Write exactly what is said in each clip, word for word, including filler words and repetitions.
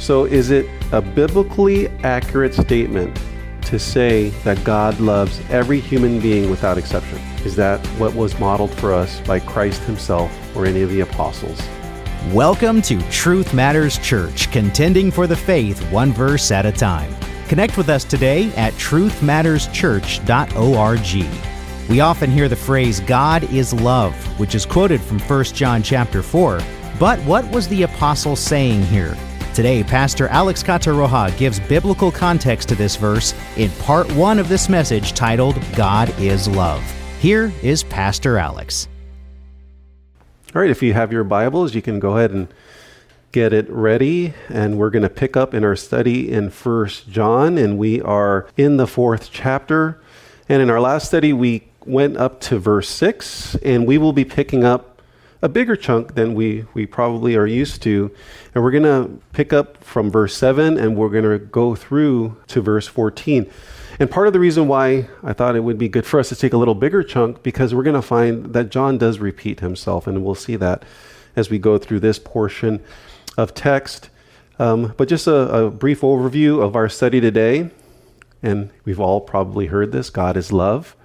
So is it a biblically accurate statement to say that God loves every human being without exception? Is that what was modeled for us by Christ himself or any of the apostles? Welcome to Truth Matters Church, contending for the faith one verse at a time. Connect with us today at truth matters church dot org. We often hear the phrase, God is love, which is quoted from First John chapter four. But what was the apostle saying here? Today, Pastor Alex Cataroja gives biblical context to this verse in part one of this message titled, God is Love. Here is Pastor Alex. All right, if you have your Bibles, you can go ahead and get it ready. And we're going to pick up in our study in First John, and we are in the fourth chapter. And in our last study, we went up to verse six, and we will be picking up a bigger chunk than we, we probably are used to. And we're going to pick up from verse seven, and we're going to go through to verse fourteen. And part of the reason why I thought it would be good for us to take a little bigger chunk, because we're going to find that John does repeat himself, and we'll see that as we go through this portion of text. Um, but just a, a brief overview of our study today, and we've all probably heard this, God is love.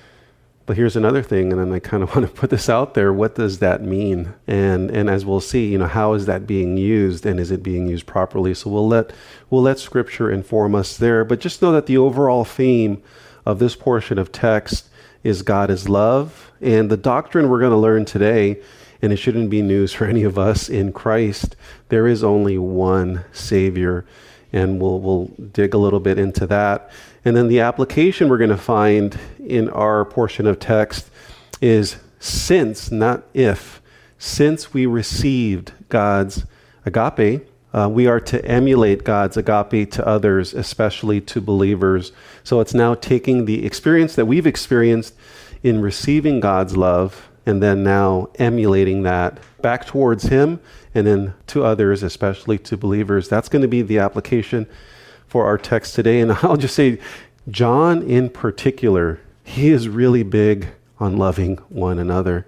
But here's another thing, and then I kind of want to put this out there. What does that mean? And and as we'll see, you know, how is that being used, and is it being used properly? So we'll let we'll let Scripture inform us there. But just know that the overall theme of this portion of text is God is love. And the doctrine we're going to learn today, and it shouldn't be news for any of us in Christ, there is only one Savior. And we'll we'll dig a little bit into that. And then the application we're going to find in our portion of text is since, not if, since we received God's agape, uh, we are to emulate God's agape to others, especially to believers. So it's now taking the experience that we've experienced in receiving God's love and then now emulating that back towards Him and then to others, especially to believers. That's going to be the application for our text today. And I'll just say, John in particular, he is really big on loving one another.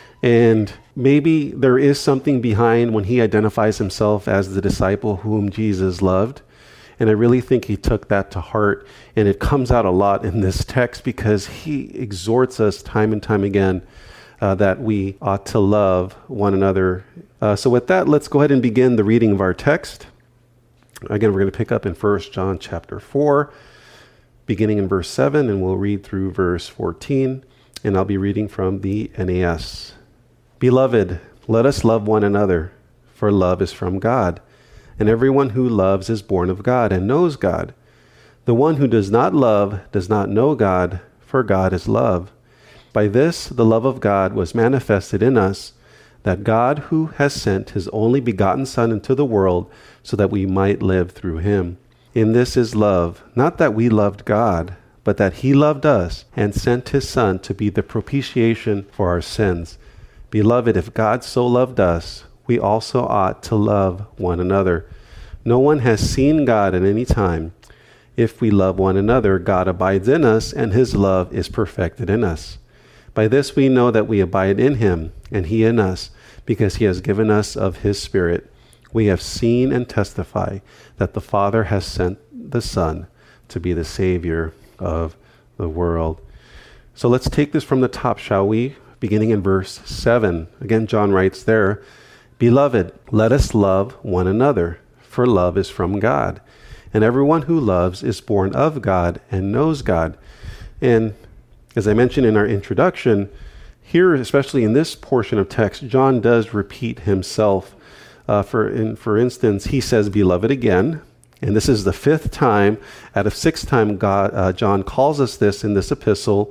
And maybe there is something behind when he identifies himself as the disciple whom Jesus loved. And I really think he took that to heart. And it comes out a lot in this text because he exhorts us time and time again uh, that we ought to love one another. Uh, so with that, let's go ahead and begin the reading of our text. Again, we're going to pick up in First John chapter four, beginning in verse seven, and we'll read through verse fourteen, and I'll be reading from the N A S. Beloved, let us love one another, for love is from God, and everyone who loves is born of God and knows God. The one who does not love does not know God, for God is love. By this the love of God was manifested in us, that God, who has sent his only begotten Son into the world, so that we might live through him. In this is love, not that we loved God, but that he loved us and sent his Son to be the propitiation for our sins. Beloved, if God so loved us, we also ought to love one another. No one has seen God at any time. If we love one another, God abides in us, and his love is perfected in us. By this we know that we abide in him, and he in us, because he has given us of his Spirit. We have seen and testify that the Father has sent the Son to be the Savior of the world. So let's take this from the top, shall we? Beginning in verse seven. Again, John writes there, Beloved, let us love one another, for love is from God. And everyone who loves is born of God and knows God. And as I mentioned in our introduction, here, especially in this portion of text, John does repeat himself. Uh, for in, for instance, he says, Beloved again, and this is the fifth time out of six time God, uh, John calls us this in this epistle.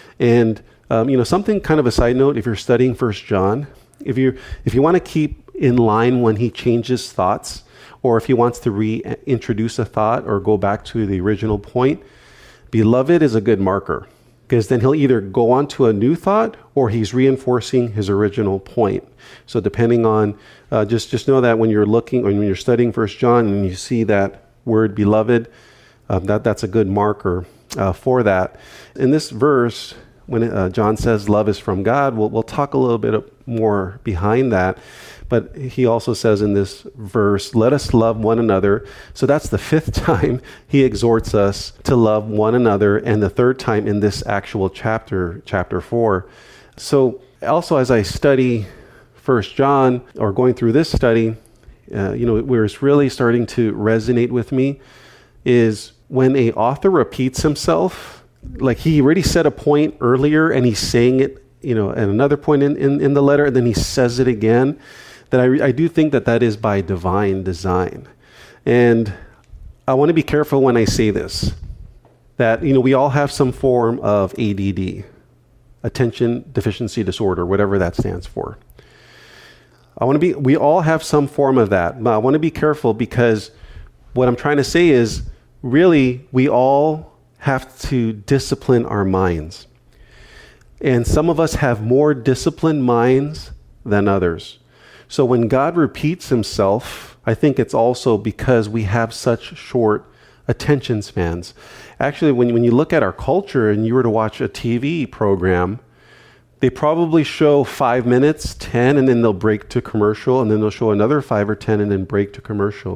And um, you know, something kind of a side note, if you're studying First John, if you if you want to keep in line when he changes thoughts, or if he wants to reintroduce a thought or go back to the original point, Beloved is a good marker. Because then he'll either go on to a new thought or he's reinforcing his original point. So depending on, uh, just, just know that when you're looking, or when you're studying First John and you see that word beloved, uh, that, that's a good marker uh, for that. In this verse, when uh, John says love is from God, we'll, we'll talk a little bit more behind that. But he also says in this verse, let us love one another. So that's the fifth time he exhorts us to love one another, and the third time in this actual chapter, chapter four. So also as I study First John, or going through this study, uh, you know, where it's really starting to resonate with me is when a author repeats himself, like he already said a point earlier and he's saying it, you know, at another point in, in, in the letter, and then he says it again, that I, I do think that that is by divine design. And I want to be careful when I say this, that, you know, we all have some form of A D D, attention deficiency disorder, whatever that stands for. I want to be, we all have some form of that, but I want to be careful because what I'm trying to say is really we all have to discipline our minds. And some of us have more disciplined minds than others. So when God repeats himself, I think it's also because we have such short attention spans. Actually, when, when you look at our culture and you were to watch a T V program, they probably show five minutes, ten, and then they'll break to commercial, and then they'll show another five or ten, and then break to commercial.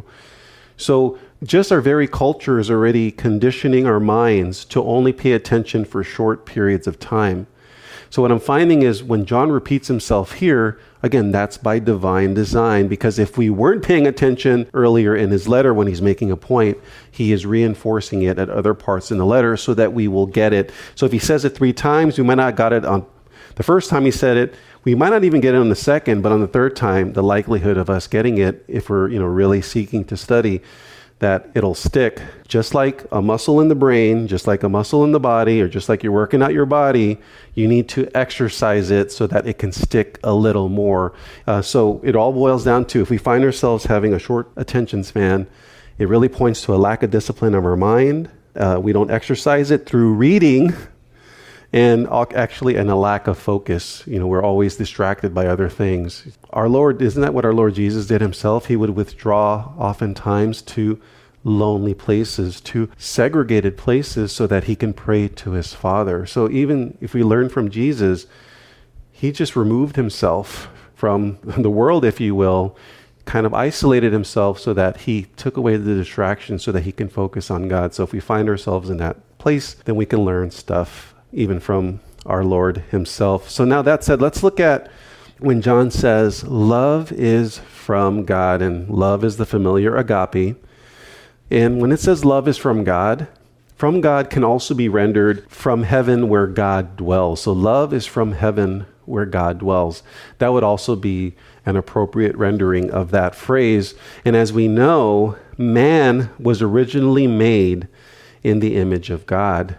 So just our very culture is already conditioning our minds to only pay attention for short periods of time. So what I'm finding is when John repeats himself here, again, that's by divine design, because if we weren't paying attention earlier in his letter when he's making a point, he is reinforcing it at other parts in the letter so that we will get it. So if he says it three times, we might not got it on the first time he said it. We might not even get it on the second, but on the third time, the likelihood of us getting it, if we're, you know, really seeking to study, that it'll stick. Just like a muscle in the brain, just like a muscle in the body, or just like you're working out your body, you need to exercise it so that it can stick a little more. Uh, so it all boils down to, if we find ourselves having a short attention span, it really points to a lack of discipline of our mind. Uh, we don't exercise it through reading, and actually and a lack of focus. You know, we're always distracted by other things. Our Lord, isn't that what our Lord Jesus did himself? He would withdraw oftentimes to lonely places, to segregated places, so that he can pray to his Father. So even if we learn from Jesus, he just removed himself from the world, if you will, kind of isolated himself so that he took away the distraction so that he can focus on God. So if we find ourselves in that place, then we can learn stuff even from our Lord himself. So now that said, let's look at when John says love is from God, and love is the familiar agape. And when it says love is from God, from God can also be rendered from heaven where God dwells. So love is from heaven where God dwells. That would also be an appropriate rendering of that phrase. And as we know, man was originally made in the image of God.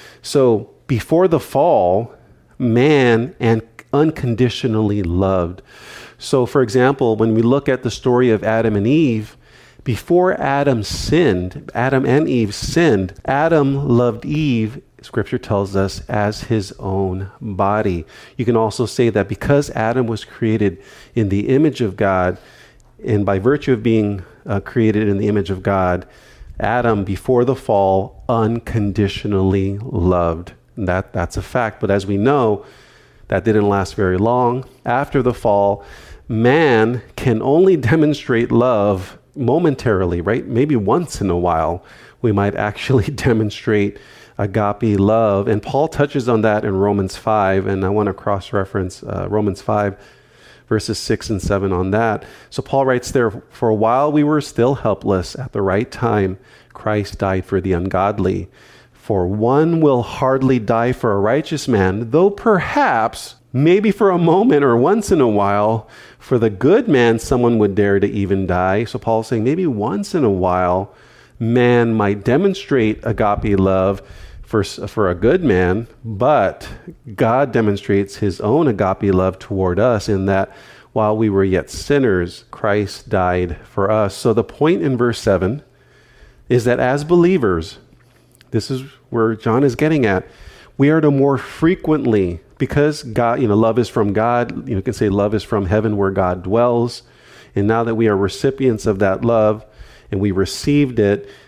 So before the fall, man and unconditionally loved. So for example, when we look at the story of Adam and Eve, before Adam sinned, Adam and Eve sinned, Adam loved Eve, Scripture tells us, as his own body. You can also say that because Adam was created in the image of God, and by virtue of being uh, created in the image of God, Adam, before the fall, unconditionally loved. That that's a fact. But as we know, that didn't last very long. After the fall, man can only demonstrate love momentarily, right? Maybe once in a while, we might actually demonstrate agape love. And Paul touches on that in Romans five. And I want to cross-reference uh, Romans five, verses six and seven on that. So Paul writes there, for while we were still helpless, at the right time, Christ died for the ungodly. For one will hardly die for a righteous man, though perhaps, maybe for a moment or once in a while, for the good man, someone would dare to even die. So Paul's saying maybe once in a while, man might demonstrate agape love for, for a good man, but God demonstrates his own agape love toward us in that while we were yet sinners, Christ died for us. So the point in verse seven is that as believers, this is where John is getting at, we are to more frequently, because God, you know, love is from God, you know, you can say love is from heaven where God dwells. And now that we are recipients of that love and we received it,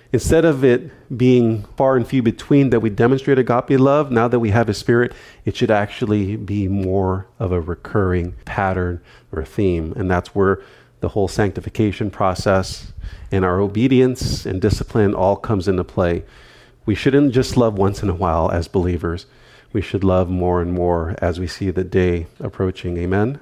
Instead of it being far and few between that we demonstrate agape love, now that we have His Spirit, it should actually be more of a recurring pattern or theme. And that's where the whole sanctification process and our obedience and discipline all comes into play. We shouldn't just love once in a while as believers. We should love more and more as we see the day approaching. Amen?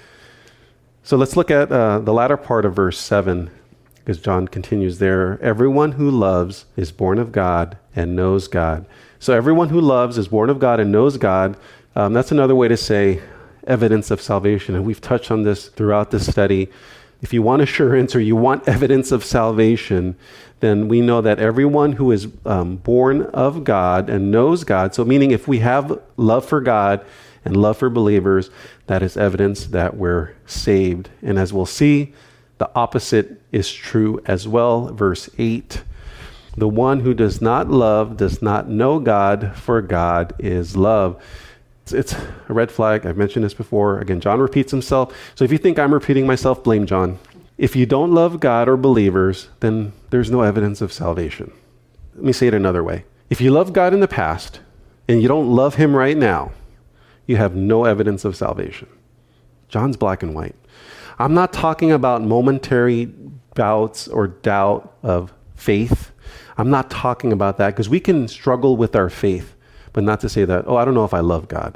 So let's look at uh, the latter part of verse seven, because John continues there. Everyone who loves is born of God and knows God. So everyone who loves is born of God and knows God. Um, that's another way to say evidence of salvation. And we've touched on this throughout this study. If you want assurance or you want evidence of salvation, then we know that everyone who is um, born of God and knows God, so meaning if we have love for God and love for believers, that is evidence that we're saved. And as we'll see, the opposite is true as well. Verse eight, the one who does not love does not know God, for God is love. It's, it's a red flag. I've mentioned this before. Again, John repeats himself. So if you think I'm repeating myself, blame John. If you don't love God or believers, then there's no evidence of salvation. Let me say it another way. If you love God in the past and you don't love Him right now, you have no evidence of salvation. John's black and white. I'm not talking about momentary bouts or doubt of faith. I'm not talking about that, because we can struggle with our faith, but not to say that, oh, I don't know if I love God.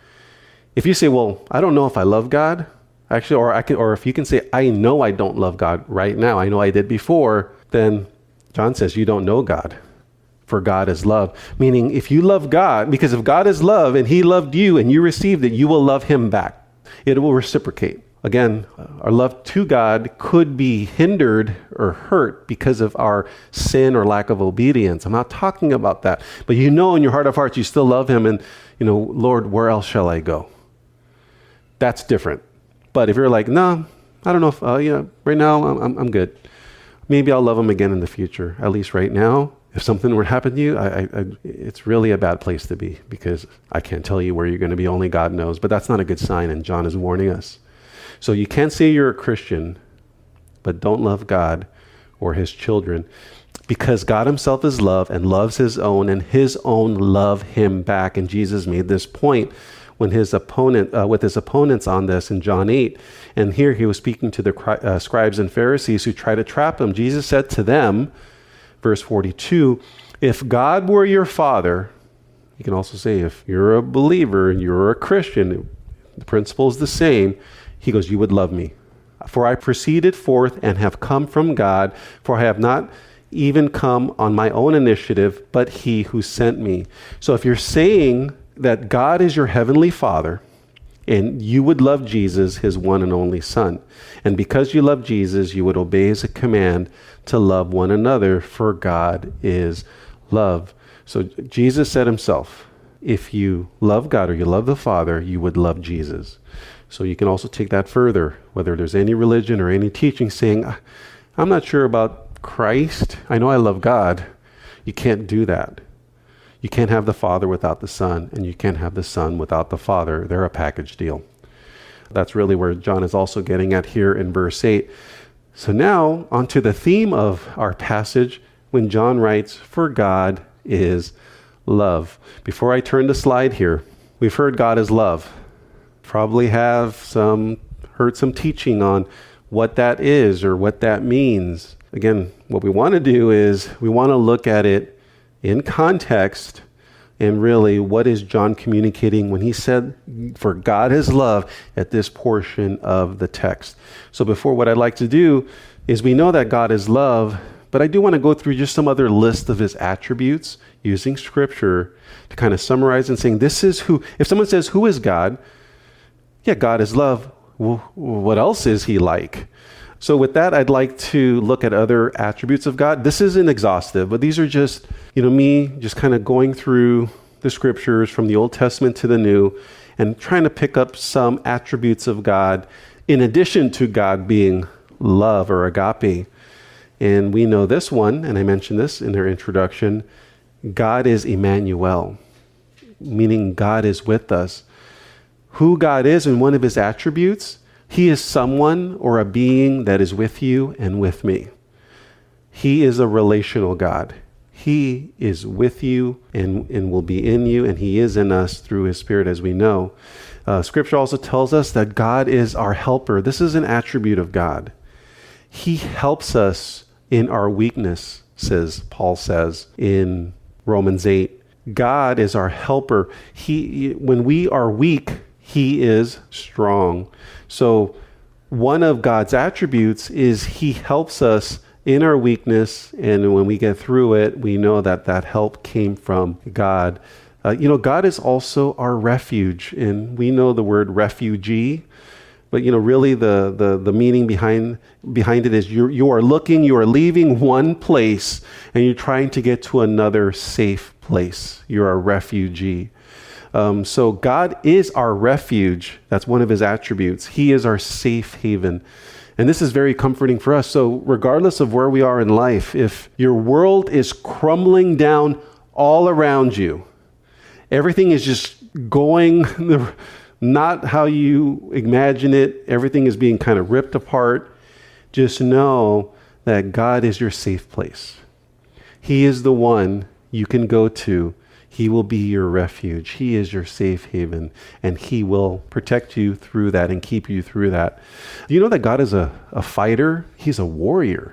If you say, well, I don't know if I love God, actually, or I can, or if you can say, I know I don't love God right now, I know I did before, then John says you don't know God, for God is love. Meaning, if you love God, because if God is love and He loved you and you received it, you will love Him back. It will reciprocate. Again, our love to God could be hindered or hurt because of our sin or lack of obedience. I'm not talking about that. But you know in your heart of hearts you still love Him, and, you know, Lord, where else shall I go? That's different. But if you're like, no, I don't know if, uh, you know, right now I'm, I'm good. Maybe I'll love Him again in the future. At least right now, if something were to happen to you, I, I, I, it's really a bad place to be, because I can't tell you where you're going to be. Only God knows. But that's not a good sign, and John is warning us. So you can't say you're a Christian, but don't love God or His children, because God Himself is love and loves His own, and His own love Him back. And Jesus made this point when his opponent, uh, with his opponents on this in John eight. And here He was speaking to the uh, scribes and Pharisees who tried to trap Him. Jesus said to them, verse forty-two, if God were your Father, you can also say if you're a believer and you're a Christian, the principle is the same. He goes, you would love me. For I proceeded forth and have come from God, for I have not even come on my own initiative, but He who sent me. So if you're saying that God is your heavenly Father, and you would love Jesus, His one and only Son, and because you love Jesus, you would obey His command to love one another, for God is love. So Jesus said Himself, if you love God or you love the Father, you would love Jesus. So you can also take that further, whether there's any religion or any teaching saying, I'm not sure about Christ. I know I love God. You can't do that. You can't have the Father without the Son, and you can't have the Son without the Father. They're a package deal. That's really where John is also getting at here in verse eight. So now onto the theme of our passage, when John writes, for God is love. Before I turn the slide here, we've heard God is love. Probably have some heard some teaching on what that is or what that means. Again, what we want to do is we want to look at it in context, and really what is John communicating when he said, for God is love, at this portion of the text. So before, what I'd like to do is, we know that God is love, but I do want to go through just some other list of His attributes using Scripture to kind of summarize and saying, this is who, if someone says, who is God? Yeah, God is love. Well, what else is He like? So with that, I'd like to look at other attributes of God. This isn't exhaustive, but these are just, you know, me just kind of going through the Scriptures from the Old Testament to the New and trying to pick up some attributes of God in addition to God being love or agape. And we know this one, and I mentioned this in their introduction, God is Emmanuel, meaning God is with us. Who God is and one of His attributes, He is someone or a being that is with you and with me. He is a relational God. He is with you and, and will be in you, and he is in us through his Spirit, as we know. Uh, scripture also tells us that God is our helper. This is an attribute of God. He helps us in our weakness, says Paul says in Romans eight. God is our helper. He, when we are weak, he is strong. So one of God's attributes is he helps us in our weakness, and when we get through it, we know that that help came from God. Uh, you know, God is also our refuge, and we know the word refugee, but you know, really the the the meaning behind behind it is you you are looking, you are leaving one place, and you're trying to get to another safe place. You're a refugee. Um, so God is our refuge. That's one of his attributes. He is our safe haven. And this is very comforting for us. So regardless of where we are in life, if your world is crumbling down all around you, everything is just going not how you imagine it, everything is being kind of ripped apart, just know that God is your safe place. He is the one you can go to. He will be your refuge. He is your safe haven, and he will protect you through that and keep you through that. Do you know that God is a, a fighter? He's a warrior.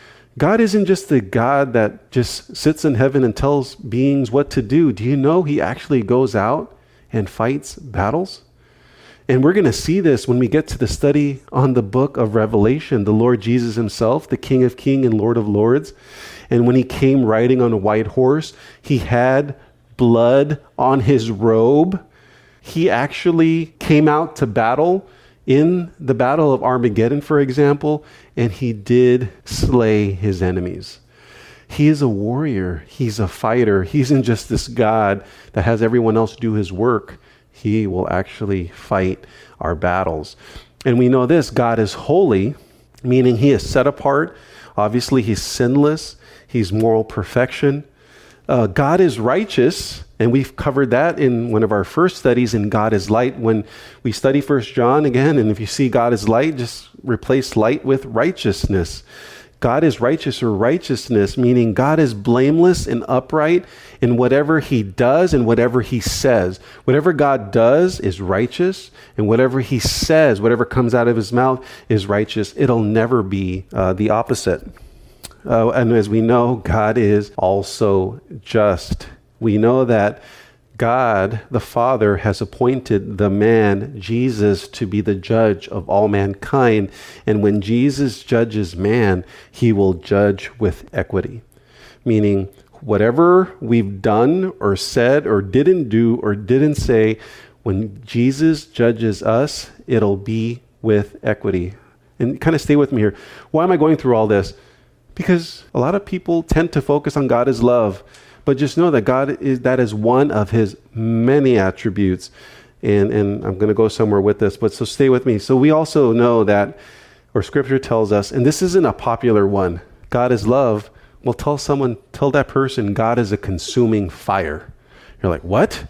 God isn't just the God that just sits in heaven and tells beings what to do. Do you know he actually goes out and fights battles? And we're going to see this when we get to the study on the book of Revelation, the Lord Jesus himself, the King of Kings and Lord of Lords. And when he came riding on a white horse, he had blood on his robe. He actually came out to battle in the Battle of Armageddon, for example, and he did slay his enemies. He is a warrior. He's a fighter. He isn't just this God that has everyone else do his work. He will actually fight our battles. And we know this, God is holy, meaning he is set apart. Obviously, he's sinless. He's moral perfection. Uh, God is righteous, and we've covered that in one of our first studies in God is light. When we study First John again, and if you see God is light, just replace light with righteousness. God is righteous or righteousness, meaning God is blameless and upright in whatever he does and whatever he says. Whatever God does is righteous, and whatever he says, whatever comes out of his mouth is righteous. It'll never be uh, the opposite. Uh, and as we know, God is also just. We know that God, the Father, has appointed the man, Jesus, to be the judge of all mankind. And when Jesus judges man, he will judge with equity. Meaning, whatever we've done or said or didn't do or didn't say, when Jesus judges us, it'll be with equity. And kind of stay with me here. Why am I going through all this? Because a lot of people tend to focus on God as love, but just know that God is, that is one of his many attributes. And, and I'm going to go somewhere with this, but so stay with me. So we also know that, or scripture tells us, and this isn't a popular one, God is love. Well, tell someone, tell that person, God is a consuming fire. You're like, what?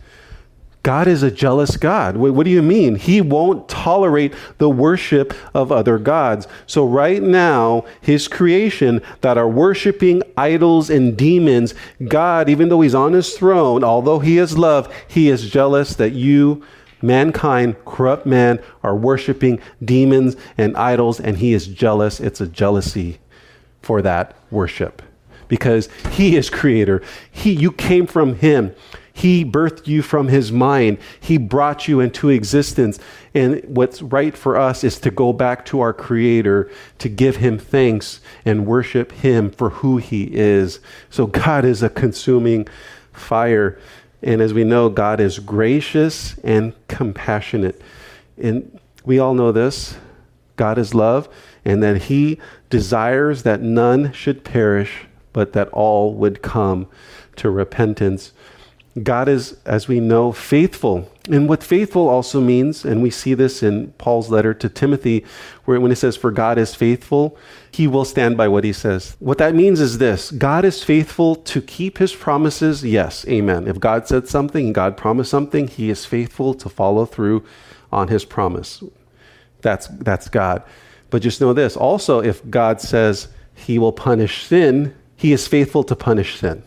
God is a jealous God. What, what do you mean? He won't tolerate the worship of other gods. So right now, his creation that are worshiping idols and demons, God, even though he's on his throne, although he is love, he is jealous that you, mankind, corrupt man, are worshiping demons and idols, and he is jealous. It's a jealousy for that worship because he is creator. He, you came from him. He birthed you from his mind. He brought you into existence. And what's right for us is to go back to our Creator, to give him thanks and worship him for who he is. So God is a consuming fire. And as we know, God is gracious and compassionate. And we all know this. God is love, and that he desires that none should perish, but that all would come to repentance. God is, as we know, faithful. And what faithful also means, and we see this in Paul's letter to Timothy, where when it says, for God is faithful, he will stand by what he says. What that means is this: God is faithful to keep his promises. Yes, amen. If God said something, God promised something, he is faithful to follow through on his promise. That's, that's God. But just know this, also, if God says he will punish sin. He is faithful to punish sin.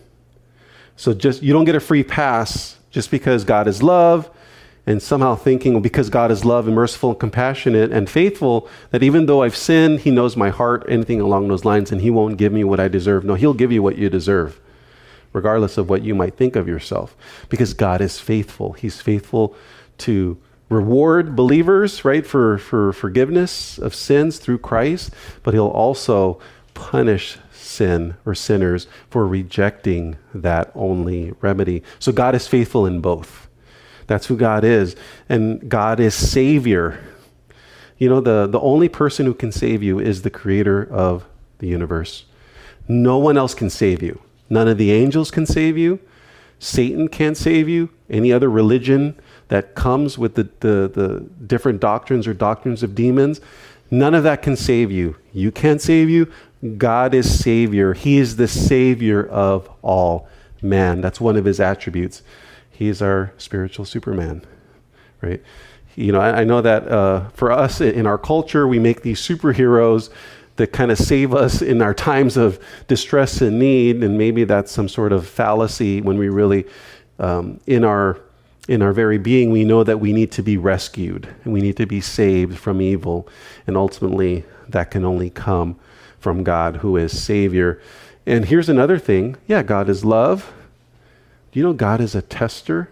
So just, you don't get a free pass just because God is love, and somehow thinking, well, because God is love and merciful and compassionate and faithful, that even though I've sinned, he knows my heart, anything along those lines, and he won't give me what I deserve. No, he'll give you what you deserve, regardless of what you might think of yourself, because God is faithful. He's faithful to reward believers, right, for, for forgiveness of sins through Christ, but he'll also punish sin or sinners for rejecting that only remedy. So God is faithful in both. That's who God is. And God is Savior. You know, the, the only person who can save you is the creator of the universe. No one else can save you. None of the angels can save you. Satan can't save you. Any other religion that comes with the, the, the different doctrines or doctrines of demons, none of that can save you. You can't save you. God is Savior. He is the Savior of all man. That's one of his attributes. He's our spiritual Superman, right? You know, I, I know that uh, for us in our culture, we make these superheroes that kind of save us in our times of distress and need, and maybe that's some sort of fallacy when we really, um, in our in our very being, we know that we need to be rescued and we need to be saved from evil, and ultimately that can only come from God, who is Savior. And here's another thing. Yeah, God is love. Do you know God is a tester?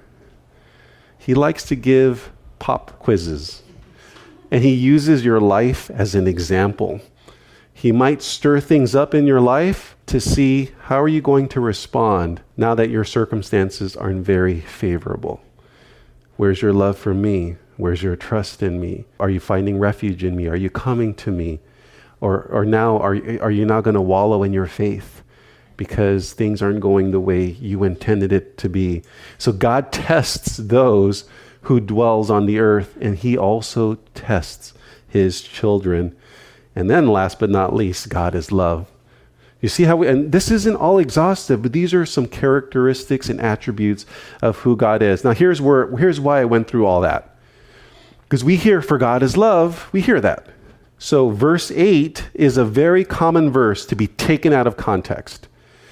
He likes to give pop quizzes, and he uses your life as an example. He might stir things up in your life to see how are you going to respond now that your circumstances aren't very favorable. Where's your love for me? Where's your trust in me? Are you finding refuge in me? Are you coming to me? Or or now, are, are you now going to wallow in your faith because things aren't going the way you intended it to be? So God tests those who dwells on the earth, and he also tests his children. And then last but not least, God is love. You see how we, and this isn't all exhaustive, but these are some characteristics and attributes of who God is. Now here's where, here's why I went through all that. Because we hear, for God is love, we hear that. So verse eight is a very common verse to be taken out of context.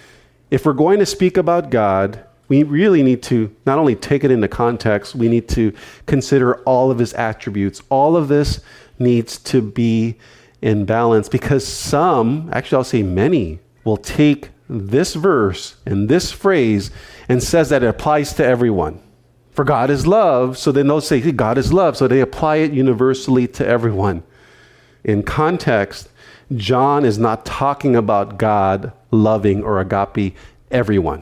If we're going to speak about God, we really need to not only take it into context, we need to consider all of his attributes. All of this needs to be in balance, because some, actually I'll say many, will take this verse and this phrase and says that it applies to everyone. For God is love, so then they'll say God is love, so they apply it universally to everyone. In context, John is not talking about God loving or agape everyone.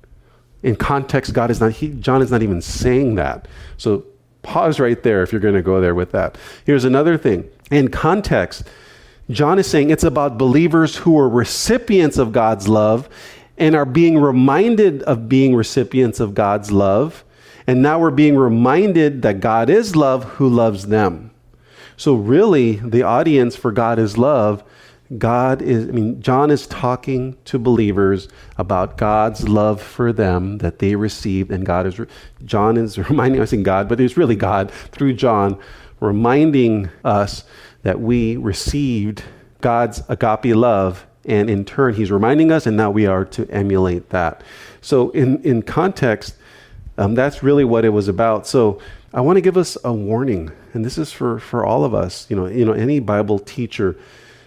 In context, God is not, he, John is not even saying that. So pause right there if you're going to go there with that. Here's another thing. In context, John is saying it's about believers who are recipients of God's love and are being reminded of being recipients of God's love. And now we're being reminded that God is love who loves them. So really, the audience for God is love, God is, I mean, John is talking to believers about God's love for them that they received, and God is, John is reminding us in God, but it's really God through John reminding us that we received God's agape love, and in turn, he's reminding us, and now we are to emulate that. So in, in context, um, that's really what it was about. So I want to give us a warning, and this is for, for all of us, you know, you know, any Bible teacher,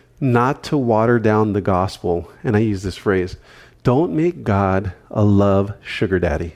not to water down the gospel. And I use this phrase, don't make God a love sugar daddy.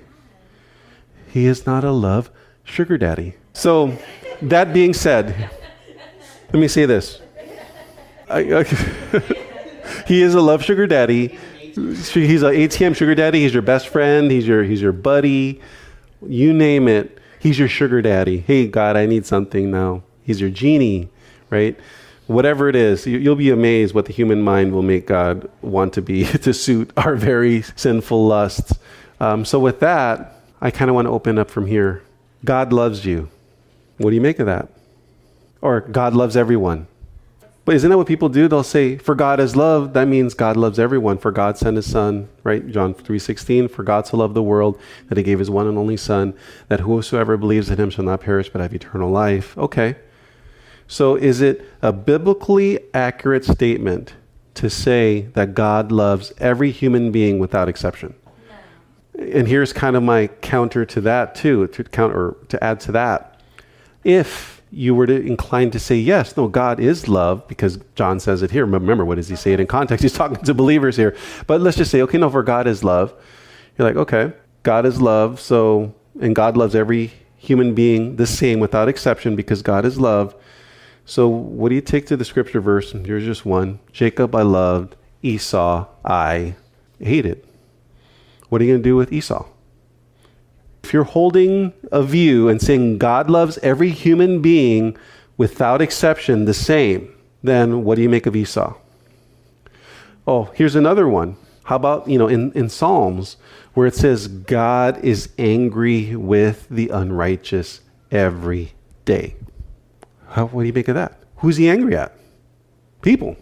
He is not a love sugar daddy. So that being said, let me say this. I, I, he is a love sugar daddy. He's an A T M sugar daddy. He's your best friend. He's your, he's your buddy. You name it. He's your sugar daddy. Hey, God, I need something now. He's your genie, right? Whatever it is, you'll be amazed what the human mind will make God want to be to suit our very sinful lusts. Um, so with that, I kind of want to open up from here. God loves you. What do you make of that? Or God loves everyone. But isn't that what people do? They'll say, for God is love. That means God loves everyone. For God sent his son, right? John three sixteen, for God so loved the world that he gave his one and only son, that whosoever believes in him shall not perish but have eternal life. Okay. So is it a biblically accurate statement to say that God loves every human being without exception. No. And here's kind of my counter to that too, to counter or to add to that. If you were to incline to say, yes, no, God is love, because John says it here. Remember, what does he say it in context? He's talking to believers here. But let's just say, okay, no, for God is love. You're like, okay, God is love, so, and God loves every human being the same without exception because God is love. So what do you take to the scripture verse? Here's just one. Jacob I loved, Esau I hated. What are you going to do with Esau? If you're holding a view and saying God loves every human being without exception the same, then what do you make of Esau? Oh, here's another one. How about, you know, in, in Psalms where it says God is angry with the unrighteous every day. How, what do you make of that? Who's he angry at? People.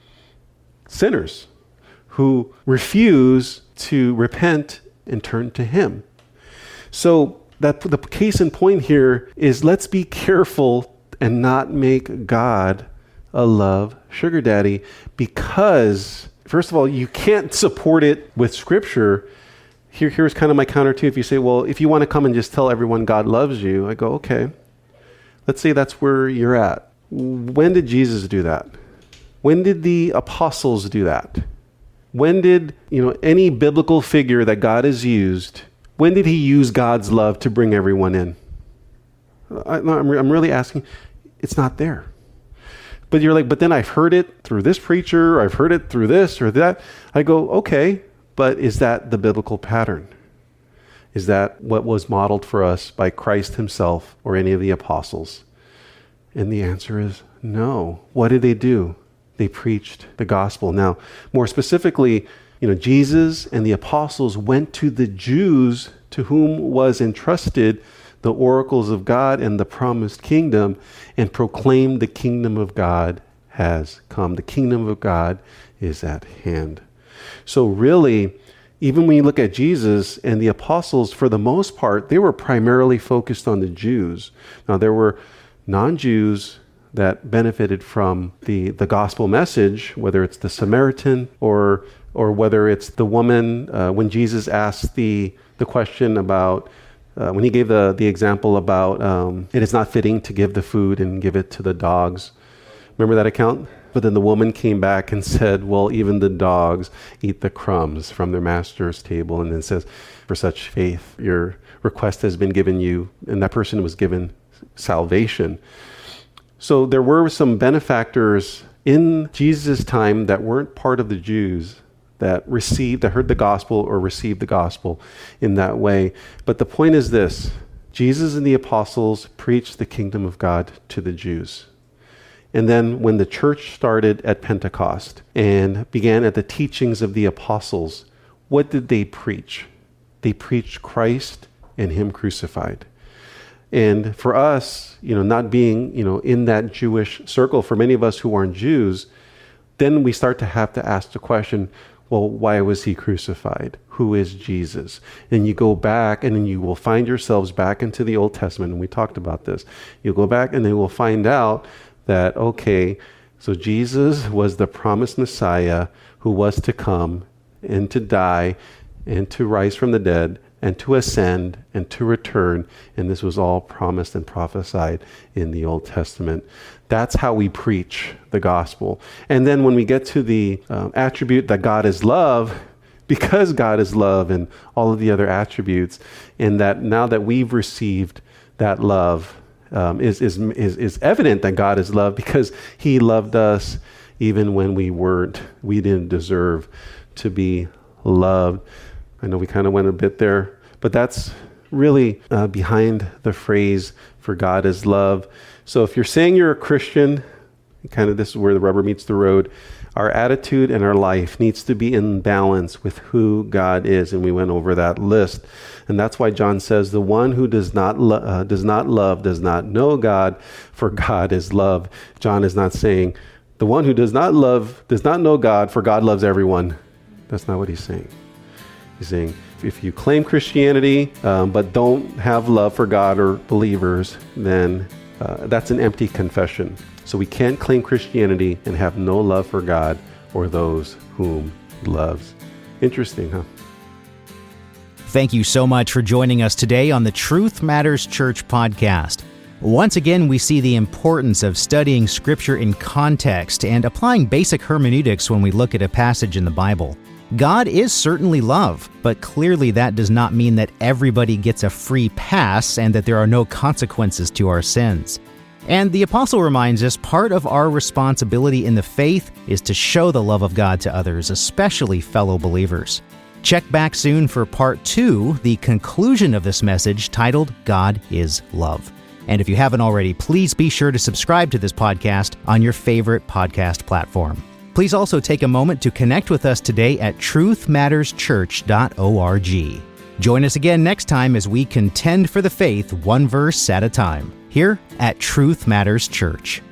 Sinners who refuse to repent and turn to him. So that the case in point here is let's be careful and not make God a love sugar daddy, because first of all, you can't support it with scripture. Here, here's kind of my counter too. If you say, well, if you want to come and just tell everyone God loves you, I go, okay. Let's say that's where you're at. When did Jesus do that? When did the apostles do that? When did, you know, any biblical figure that God has used, when did he use God's love to bring everyone in? I, I'm, I'm really asking, it's not there. But you're like, but then I've heard it through this preacher, or I've heard it through this or that. I go, okay, but is that the biblical pattern? Is that what was modeled for us by Christ himself or any of the apostles? And the answer is no. What did they do? They preached the gospel. Now, more specifically, you know, Jesus and the apostles went to the Jews to whom was entrusted the oracles of God and the promised kingdom, and proclaimed the kingdom of God has come. The kingdom of God is at hand. So really, even when you look at Jesus and the apostles, for the most part, they were primarily focused on the Jews. Now, there were non-Jews that benefited from the, the gospel message, whether it's the Samaritan or or whether it's the woman, uh, when Jesus asked the, the question about, uh, when he gave the, the example about um, it is not fitting to give the food and give it to the dogs. Remember that account? But then the woman came back and said, well, even the dogs eat the crumbs from their master's table. And then says, for such faith, your request has been given you. And that person was given salvation. So there were some benefactors in Jesus' time that weren't part of the Jews that received, that heard the gospel or received the gospel in that way. But the point is this: Jesus and the apostles preached the kingdom of God to the Jews. And then when the church started at Pentecost and began at the teachings of the apostles, what did they preach? They preached Christ and him crucified. And for us, you know, not being, you know, in that Jewish circle, for many of us who aren't Jews, then we start to have to ask the question, well, why was he crucified? Who is Jesus? And you go back and then you will find yourselves back into the Old Testament. And we talked about this. You'll go back and then we'll find out that, okay, so Jesus was the promised Messiah who was to come and to die and to rise from the dead and to ascend and to return. And this was all promised and prophesied in the Old Testament. That's how we preach the gospel. And then when we get to the um, attribute that God is love, because God is love and all of the other attributes, and that now that we've received that love, um, is, is, is, is evident that God is love because he loved us even when we weren't, we didn't deserve to be loved. I know we kind of went a bit there, but that's really uh, behind the phrase for God is love. So if you're saying you're a Christian, kind of this is where the rubber meets the road, our attitude and our life needs to be in balance with who God is. And we went over that list. And that's why John says the one who does not lo- uh, does not love does not know God, for God is love. John is not saying the one who does not love does not know God, for God loves everyone. That's not what he's saying. He's saying if you claim Christianity um, but don't have love for God or believers, then uh, that's an empty confession. So we can't claim Christianity and have no love for God for those whom he loves. Interesting, huh? Thank you so much for joining us today on the Truth Matters Church podcast. Once again, we see the importance of studying Scripture in context and applying basic hermeneutics when we look at a passage in the Bible. God is certainly love, but clearly that does not mean that everybody gets a free pass and that there are no consequences to our sins. And the apostle reminds us part of our responsibility in the faith is to show the love of God to others, especially fellow believers. Check back soon for part two, the conclusion of this message titled God is Love. And if you haven't already, please be sure to subscribe to this podcast on your favorite podcast platform. Please also take a moment to connect with us today at truth matters church dot org. Join us again next time as we contend for the faith one verse at a time, here at Truth Matters Church.